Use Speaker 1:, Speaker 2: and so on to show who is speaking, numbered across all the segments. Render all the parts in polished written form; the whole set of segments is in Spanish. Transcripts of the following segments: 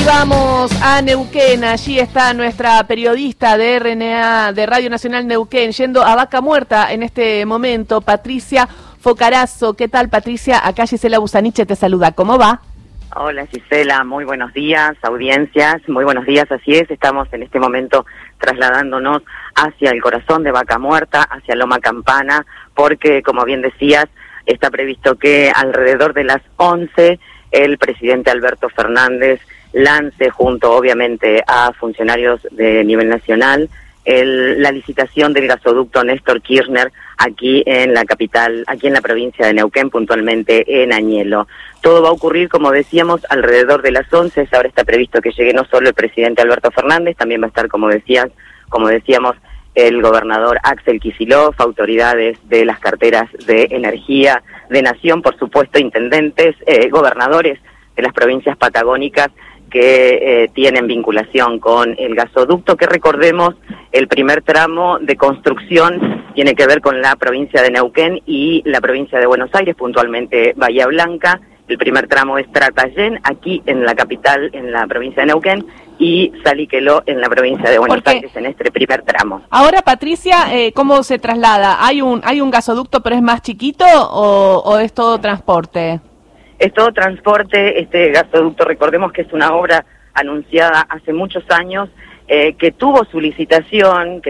Speaker 1: Vamos a Neuquén, allí está nuestra periodista de RNA, de Radio Nacional Neuquén, yendo a Vaca Muerta en este momento, Patricia Focarazo. ¿Qué tal, Patricia? Acá Gisela Busaniche te saluda. ¿Cómo va?
Speaker 2: Hola, Gisela, muy buenos días, audiencias, muy buenos días, así es, estamos en este momento trasladándonos hacia el corazón de Vaca Muerta, hacia Loma Campana, porque, como bien decías, está previsto que alrededor de las 11 el presidente Alberto Fernández lance, junto obviamente a funcionarios de nivel nacional, la licitación del gasoducto Néstor Kirchner aquí en la capital, aquí en la provincia de Neuquén, puntualmente en Añelo. Todo va a ocurrir, como decíamos, alrededor de las 11. Ahora está previsto que llegue no solo el presidente Alberto Fernández, también va a estar, como decíamos, el gobernador Axel Kicillof, autoridades de las carteras de energía de Nación, por supuesto, intendentes, gobernadores de las provincias patagónicas que tienen vinculación con el gasoducto, que recordemos, el primer tramo de construcción tiene que ver con la provincia de Neuquén y la provincia de Buenos Aires, puntualmente Bahía Blanca. El primer tramo es Tratayén, aquí en la capital, en la provincia de Neuquén, y Salliqueló en la provincia de Buenos Aires, en este primer tramo.
Speaker 1: Ahora, Patricia, ¿cómo se traslada? ¿Hay un gasoducto, pero es más chiquito, o es todo transporte?
Speaker 2: Es todo transporte. Este gasoducto, recordemos que es una obra anunciada hace muchos años, que tuvo su licitación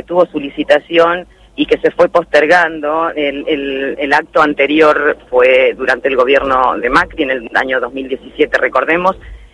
Speaker 2: y que se fue postergando. El acto anterior fue durante el gobierno de Macri, en el año 2017, recordemos.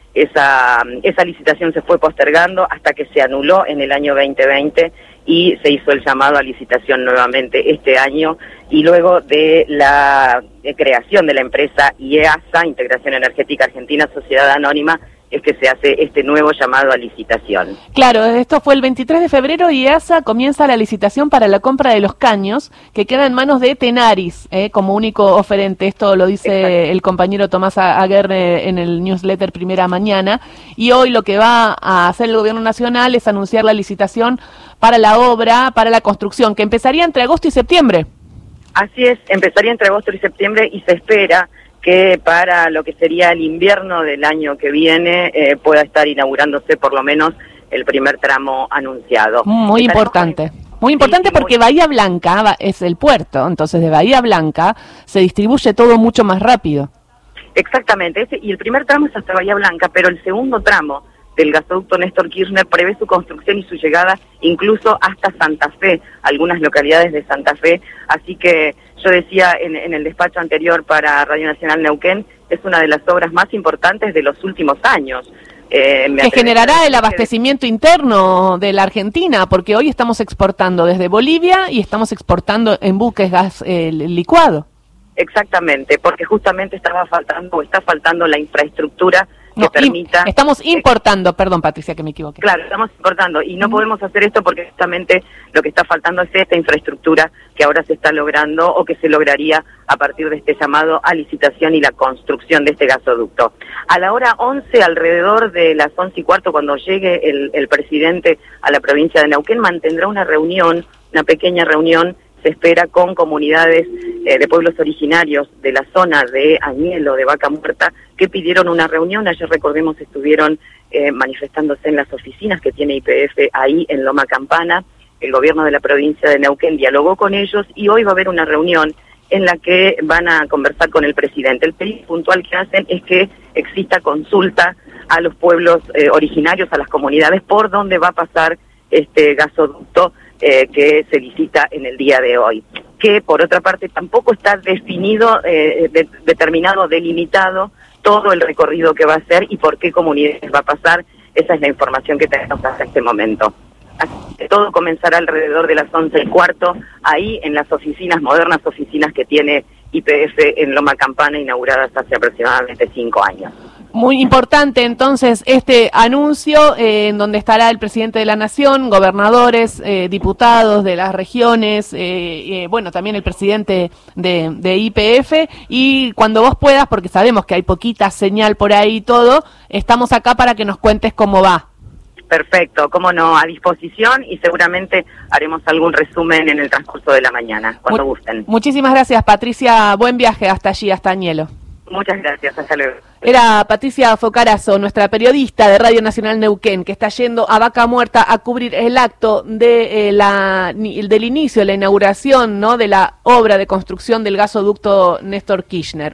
Speaker 2: Esa licitación se fue postergando hasta que se anuló en el año 2020 y se hizo el llamado a licitación nuevamente este año, y luego de la creación de la empresa IEASA, Integración Energética Argentina, Sociedad Anónima, es que se hace este nuevo llamado a licitación.
Speaker 1: Claro, esto fue el 23 de febrero y IEASA comienza la licitación para la compra de los caños, que queda en manos de Tenaris, como único oferente. Esto lo dice Exacto. El compañero Tomás Aguirre en el newsletter Primera Mañana, y hoy lo que va a hacer el gobierno nacional es anunciar la licitación para la obra, para la construcción, que empezaría entre agosto y septiembre.
Speaker 2: Así es, empezaría entre agosto y septiembre, y se espera que para lo que sería el invierno del año que viene pueda estar inaugurándose por lo menos el primer tramo anunciado.
Speaker 1: Muy importante porque Bahía Blanca es el puerto, entonces de Bahía Blanca se distribuye todo mucho más rápido.
Speaker 2: Exactamente, y el primer tramo es hasta Bahía Blanca, pero el segundo tramo del gasoducto Néstor Kirchner prevé su construcción y su llegada incluso hasta Santa Fe, algunas localidades de Santa Fe, así que yo decía en el despacho anterior para Radio Nacional Neuquén, es una de las obras más importantes de los últimos años.
Speaker 1: Que generará el abastecimiento interno de la Argentina, porque hoy estamos exportando desde Bolivia y estamos exportando en buques gas licuado.
Speaker 2: Exactamente, porque justamente está faltando la infraestructura que permita...
Speaker 1: Estamos importando, perdón, Patricia, que me equivoqué.
Speaker 2: Claro, estamos importando, y no podemos hacer esto porque justamente lo que está faltando es esta infraestructura que ahora se está logrando, o que se lograría a partir de este llamado a licitación y la construcción de este gasoducto. A la hora 11, alrededor de las 11:15, cuando llegue el presidente a la provincia de Neuquén, mantendrá una pequeña reunión, se espera, con comunidades de pueblos originarios de la zona de Añelo, de Vaca Muerta, que pidieron una reunión. Ayer, recordemos, estuvieron manifestándose en las oficinas que tiene YPF ahí en Loma Campana. El gobierno de la provincia de Neuquén dialogó con ellos, y hoy va a haber una reunión en la que van a conversar con el presidente. El pedido puntual que hacen es que exista consulta a los pueblos originarios, a las comunidades, por donde va a pasar este gasoducto que se licita en el día de hoy, que por otra parte tampoco está definido, determinado, delimitado todo el recorrido que va a hacer y por qué comunidades va a pasar. Esa es la información que tenemos hasta este momento. Así que todo comenzará alrededor de las 11:15, ahí en las modernas oficinas que tiene YPF en Loma Campana, inauguradas hace aproximadamente 5 años.
Speaker 1: Muy importante entonces este anuncio, en donde estará el presidente de la Nación, gobernadores, diputados de las regiones, bueno, también el presidente de YPF, y cuando vos puedas, porque sabemos que hay poquita señal por ahí y todo, estamos acá para que nos cuentes cómo va.
Speaker 2: Perfecto, cómo no, a disposición, y seguramente haremos algún resumen en el transcurso de la mañana, cuando gusten.
Speaker 1: Muchísimas gracias, Patricia, buen viaje hasta allí, hasta Añelo.
Speaker 2: Muchas gracias, hasta luego.
Speaker 1: Era Patricia Focarazo, nuestra periodista de Radio Nacional Neuquén, que está yendo a Vaca Muerta a cubrir el acto de del inicio, de la inauguración, ¿no?, de la obra de construcción del gasoducto Néstor Kirchner.